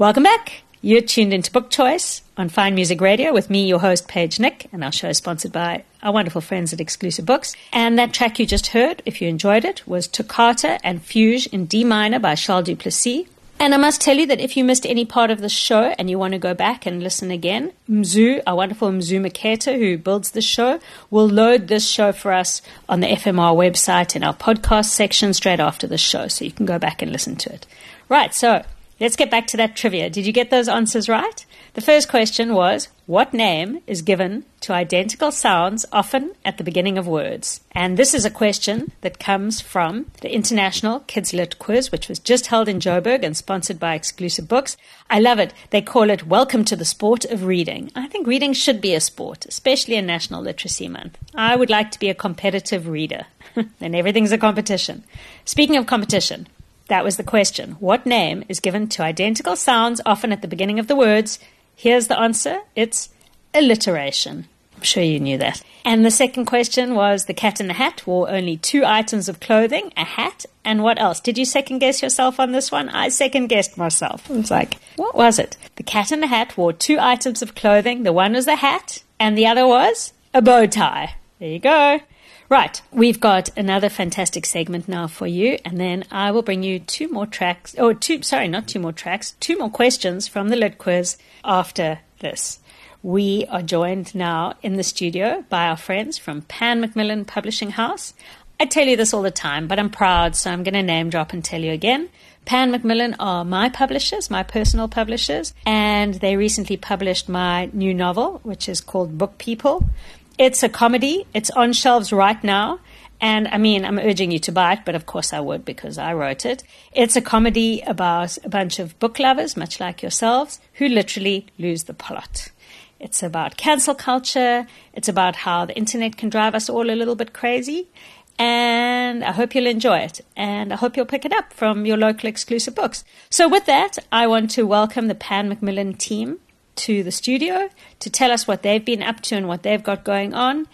Welcome back. You're tuned into Book Choice on Fine Music Radio with me, your host, Paige Nick, and our show is sponsored by our wonderful friends at Exclusive Books. And that track you just heard, if you enjoyed it, was Toccata and Fugue in D minor by Charles Duplessis. And I must tell you that if you missed any part of the show and you want to go back and listen again, Mzu, our wonderful Mzu Maketa, who builds this show, will load this show for us on the F M R website in our podcast section straight after the show, so you can go back and listen to it. Right, so let's get back to that trivia. Did you get those answers right? The first question was, what name is given to identical sounds often at the beginning of words? And this is a question that comes from the International Kids Lit Quiz, which was just held in Joburg and sponsored by Exclusive Books. I love it. They call it Welcome to the Sport of Reading. I think reading should be a sport, especially in National Literacy Month. I would like to be a competitive reader. Then everything's a competition. Speaking of competition, that was the question. What name is given to identical sounds often at the beginning of the words? Here's the answer. It's alliteration. I'm sure you knew that. And the second question was, the Cat in the Hat wore only two items of clothing, a hat, and what else? Did you second guess yourself on this one? I second guessed myself. I was like, what was it? The Cat in the Hat wore two items of clothing. The one was a hat, and the other was a bow tie. There you go. Right, we've got another fantastic segment now for you, and then I will bring you two more tracks, or two, sorry, not two more tracks, two more questions from the Lit Quiz after this. We are joined now in the studio by our friends from Pan Macmillan Publishing House. I tell you this all the time, but I'm proud, so I'm going to name drop and tell you again. Pan Macmillan are my publishers, my personal publishers, and they recently published my new novel, which is called Book People. It's a comedy. It's on shelves right now. And, I mean, I'm urging you to buy it, but of course I would because I wrote it. It's a comedy about a bunch of book lovers, much like yourselves, who literally lose the plot. It's about cancel culture. It's about how the internet can drive us all a little bit crazy. And I hope you'll enjoy it. And I hope you'll pick it up from your local Exclusive Books. So with that, I want to welcome the Pan Macmillan team to the studio to tell us what they've been up to and what they've got going on.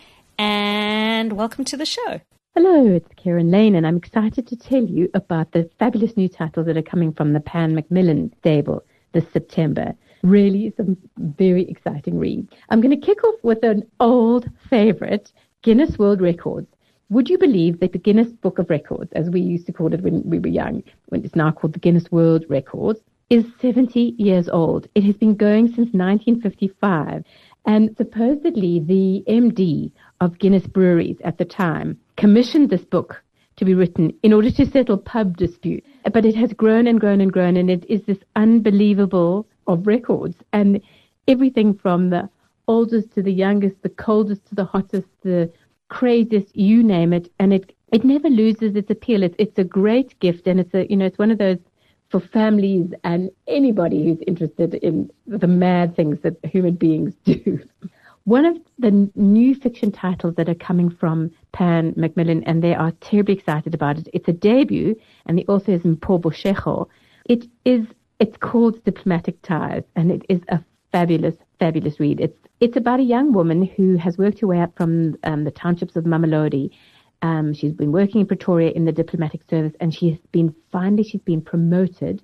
And welcome to the show. Hello, it's Karen Lane, and I'm excited to tell you about the fabulous new titles that are coming from the Pan Macmillan stable this September. Really some very exciting reads. I'm going to kick off with an old favorite, Guinness World Records. Would you believe that the Guinness Book of Records, as we used to call it when we were young, when it's now called the Guinness World Records, is seventy years old. It has been going since nineteen fifty-five. And supposedly the M D of Guinness Breweries at the time commissioned this book to be written in order to settle pub disputes. But it has grown and grown and grown, and it is this unbelievable of records. And everything from the oldest to the youngest, the coldest to the hottest, the craziest, you name it. And it, it never loses its appeal. It's, it's a great gift, and it's a, you know, it's one of those for families and anybody who's interested in the mad things that human beings do. One of the new fiction titles that are coming from Pan Macmillan, and they are terribly excited about it, it's a debut, and the author is Mpho Boshego. It is, it's called Diplomatic Ties, and it is a fabulous, fabulous read. It's it's about a young woman who has worked her way up from um, the townships of Mamelodi. Um, she's been working in Pretoria in the diplomatic service, and she has been, finally she's been promoted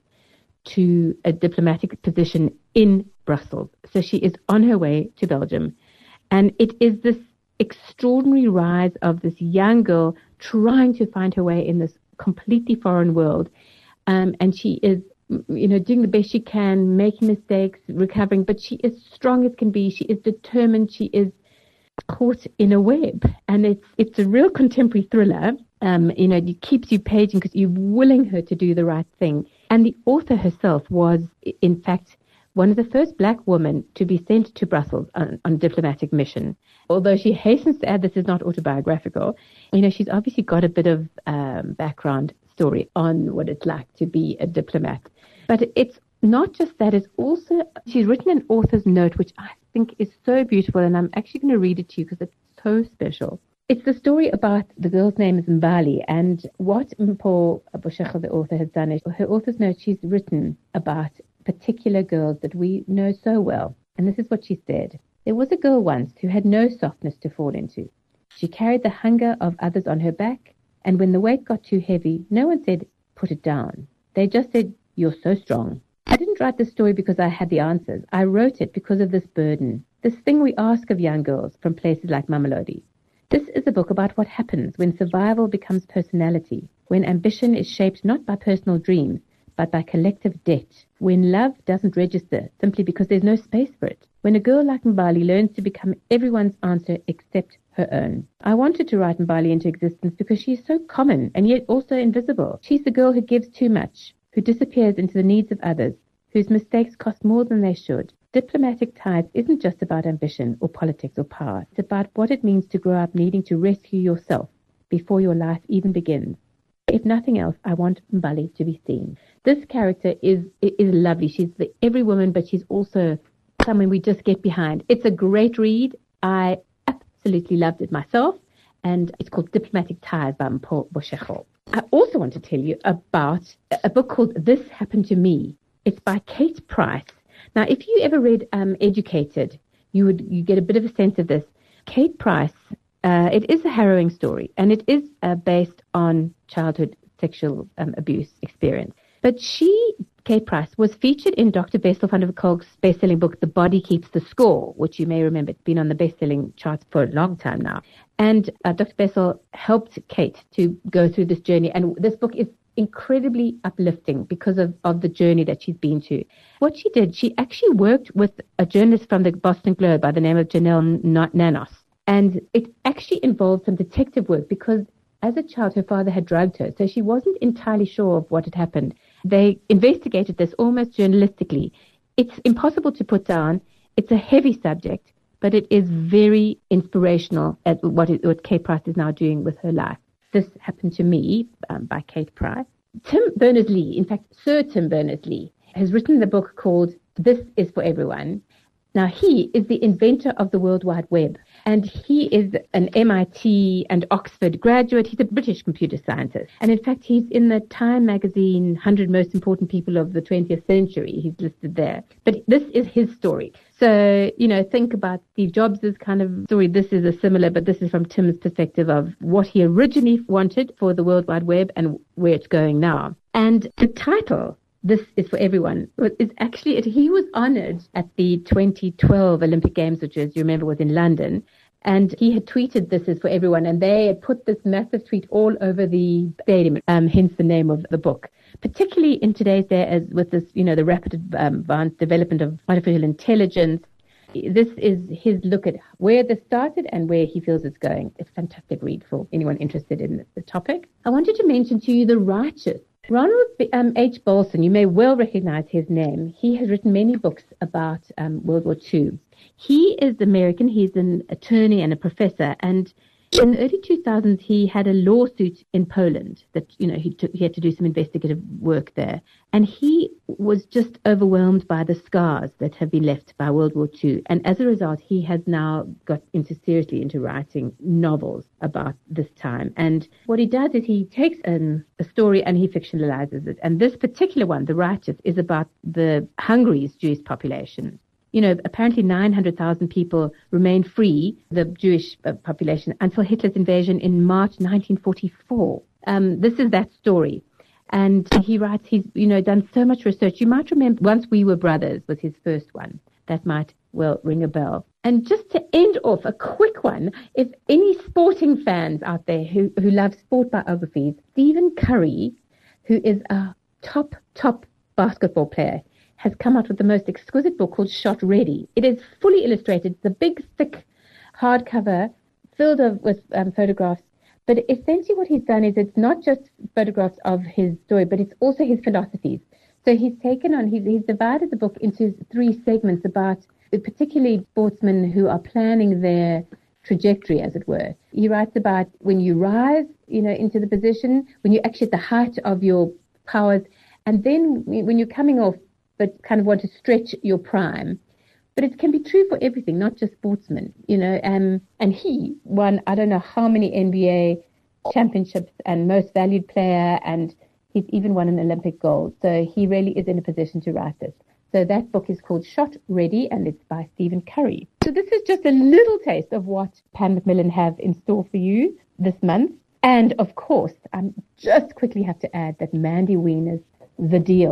to a diplomatic position in Brussels. So she is on her way to Belgium. And it is this extraordinary rise of this young girl trying to find her way in this completely foreign world. Um, and she is, you know, doing the best she can, making mistakes, recovering, but she is strong as can be. She is determined. She is caught in a web, and it's it's a real contemporary thriller. Um, you know, it keeps you paging because you're willing her to do the right thing. And the author herself was, in fact, one of the first black women to be sent to Brussels on, on a diplomatic mission. Although she hastens to add this is not autobiographical, you know, she's obviously got a bit of um, background story on what it's like to be a diplomat. But it's not just that, it's also, she's written an author's note, which I think is so beautiful, and I'm actually going to read it to you because it's so special. It's the story about, the girl's name is Mbali, and what Mpho Boshego, the author, has done is, her author's note, she's written about particular girls that we know so well. And this is what she said. There was a girl once who had no softness to fall into. She carried the hunger of others on her back, and when the weight got too heavy, no one said, put it down. They just said, you're so strong. I didn't write this story because I had the answers. I wrote it because of this burden, this thing we ask of young girls from places like Mamelodi. This is a book about what happens when survival becomes personality, when ambition is shaped not by personal dreams, but by collective debt, when love doesn't register simply because there's no space for it, when a girl like Mbali learns to become everyone's answer except her own. I wanted to write Mbali into existence because she is so common and yet also invisible. She's the girl who gives too much, who disappears into the needs of others, whose mistakes cost more than they should. Diplomatic Ties isn't just about ambition or politics or power. It's about what it means to grow up needing to rescue yourself before your life even begins. If nothing else, I want Mbali to be seen. This character is is lovely. She's the every woman, but she's also someone we just get behind. It's a great read. I absolutely loved it myself, and it's called Diplomatic Ties by Mpho Boshego. I also want to tell you about a book called This Happened to Me. It's by Kate Price. Now, if you ever read um, Educated, you would you get a bit of a sense of this. Kate Price, uh, it is a harrowing story, and it is uh, based on childhood sexual um, abuse experience. But she, Kate Price, was featured in Doctor Bessel van der Kolk's best-selling book, The Body Keeps the Score, which you may remember. It's been on the best-selling charts for a long time now. And uh, Doctor Bessel helped Kate to go through this journey. And this book is incredibly uplifting because of, of the journey that she's been to. What she did, she actually worked with a journalist from the Boston Globe by the name of Janelle Nanos. And it actually involved some detective work because as a child, her father had drugged her. So she wasn't entirely sure of what had happened. They investigated this almost journalistically. It's impossible to put down. It's a heavy subject, but it is very inspirational at what, it, what Kate Price is now doing with her life. This Happened to Me um, by Kate Price. Tim Berners-Lee, in fact, Sir Tim Berners-Lee, has written the book called This Is for Everyone. Now, he is the inventor of the World Wide Web, and he is an M I T and Oxford graduate. He's a British computer scientist. And in fact, he's in the Time magazine one hundred Most Important People of the twentieth Century. He's listed there. But this is his story. So, you know, think about Steve Jobs' kind of story. This is a similar, but this is from Tim's perspective of what he originally wanted for the World Wide Web and where it's going now. And the title, This Is for Everyone, is actually, he was honored at the twenty twelve Olympic Games, which, as you remember, was in London. And he had tweeted, This Is for Everyone. And they had put this massive tweet all over the stadium, um, hence the name of the book. Particularly in today's day, as with this, you know, the rapid um, advanced development of artificial intelligence. This is his look at where this started and where he feels it's going. It's a fantastic read for anyone interested in the topic. I wanted to mention to you The Righteous. Ronald um, H. Bolson, you may well recognize his name. He has written many books about um, World War Two. He is American. He's an attorney and a professor. And in the early two thousands, he had a lawsuit in Poland that, you know, he, took, he had to do some investigative work there. And he was just overwhelmed by the scars that have been left by World War Two. And as a result, he has now got into seriously into writing novels about this time. And what he does is he takes an, a story and he fictionalizes it. And this particular one, The Righteous, is about the Hungary's Jewish population. You know, apparently nine hundred thousand people remained free, the Jewish population, until Hitler's invasion in March nineteen forty-four. Um, this is that story. And he writes, he's, you know, done so much research. You might remember Once We Were Brothers was his first one. That might well ring a bell. And just to end off, a quick one, if any sporting fans out there who, who love sport biographies, Stephen Curry, who is a top, top basketball player, has come out with the most exquisite book called Shot Ready. It is fully illustrated. It's a big, thick hardcover filled of, with um, photographs. But essentially what he's done is it's not just photographs of his story, but it's also his philosophies. So he's taken on, he's, he's divided the book into three segments about particularly sportsmen who are planning their trajectory, as it were. He writes about when you rise, you know, into the position, when you're actually at the height of your powers, and then when you're coming off, but kind of want to stretch your prime. But it can be true for everything, not just sportsmen, you know. Um, and he won, I don't know how many N B A championships and most valued player, and he's even won an Olympic gold. So he really is in a position to write this. So that book is called Shot Ready, and it's by Stephen Curry. So this is just a little taste of what Pan Macmillan have in store for you this month. And, of course, I just quickly have to add that Mandy Wiener's The Deal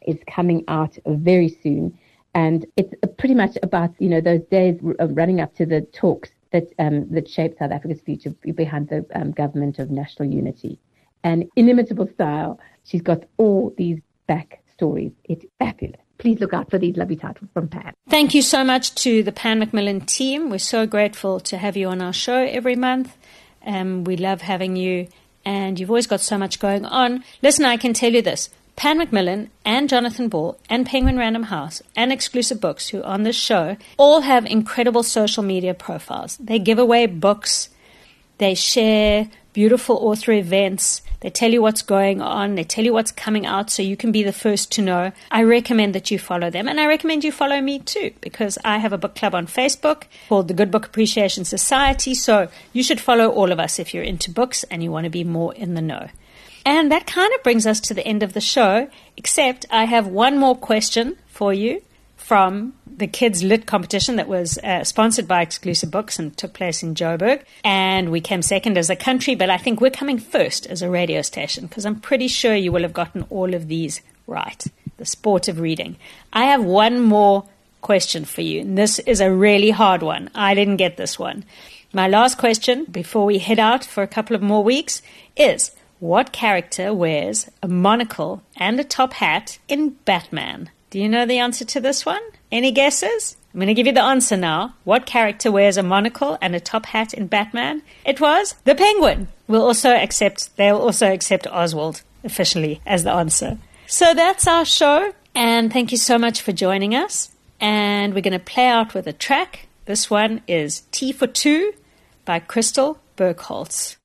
is coming out very soon. And it's pretty much about, you know, those days running up to the talks that um, that shaped South Africa's future behind the um, government of national unity. And inimitable style, she's got all these back stories. It's fabulous. Please look out for these lovely titles from Pan. Thank you so much to the Pan Macmillan team. We're so grateful to have you on our show every month. Um, we love having you, and you've always got so much going on. Listen, I can tell you this. Pan Macmillan and Jonathan Ball and Penguin Random House and Exclusive Books, who are on this show, all have incredible social media profiles. They give away books. They share beautiful author events. They tell you what's going on. They tell you what's coming out so you can be the first to know. I recommend that you follow them. And I recommend you follow me too, because I have a book club on Facebook called the Good Book Appreciation Society. So you should follow all of us if you're into books and you want to be more in the know. And that kind of brings us to the end of the show, except I have one more question for you from the Kids Lit competition that was uh, sponsored by Exclusive Books and took place in Joburg. And we came second as a country, but I think we're coming first as a radio station, because I'm pretty sure you will have gotten all of these right. The sport of reading. I have one more question for you, and this is a really hard one. I didn't get this one. My last question before we head out for a couple of more weeks is, what character wears a monocle and a top hat in Batman? Do you know the answer to this one? Any guesses? I'm going to give you the answer now. What character wears a monocle and a top hat in Batman? It was the Penguin. We'll also accept, they'll also accept Oswald officially as the answer. So that's our show. And thank you so much for joining us. And we're going to play out with a track. This one is T for Two by Crystal Burkholz.